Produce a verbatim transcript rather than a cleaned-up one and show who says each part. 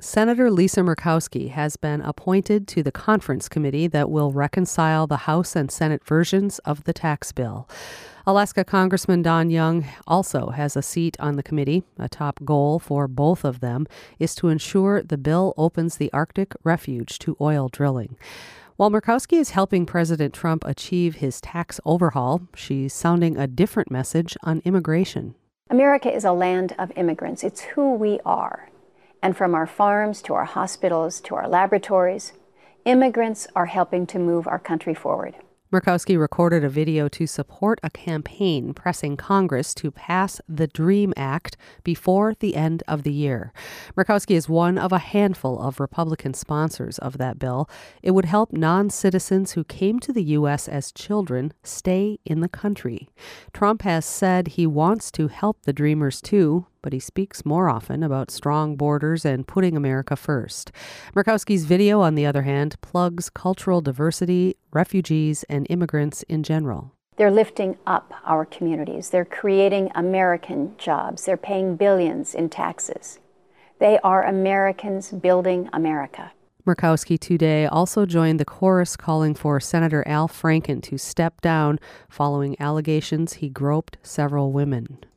Speaker 1: Senator Lisa Murkowski has been appointed to the conference committee that will reconcile the House and Senate versions of the tax bill. Alaska Congressman Don Young also has a seat on the committee. A top goal for both of them is to ensure the bill opens the Arctic refuge to oil drilling. While Murkowski is helping President Trump achieve his tax overhaul, she's sounding a different message on immigration.
Speaker 2: America is a land of immigrants. It's who we are. And from our farms to our hospitals to our laboratories, immigrants are helping to move our country forward.
Speaker 1: Murkowski recorded a video to support a campaign pressing Congress to pass the DREAM Act before the end of the year. Murkowski is one of a handful of Republican sponsors of that bill. It would help non-citizens who came to the U S as children stay in the country. Trump has said he wants to help the Dreamers too, but he speaks more often about strong borders and putting America first. Murkowski's video, on the other hand, plugs cultural diversity, refugees, and immigrants in general.
Speaker 2: They're lifting up our communities. They're creating American jobs. They're paying billions in taxes. They are Americans building America.
Speaker 1: Murkowski today also joined the chorus calling for Senator Al Franken to step down following allegations he groped several women.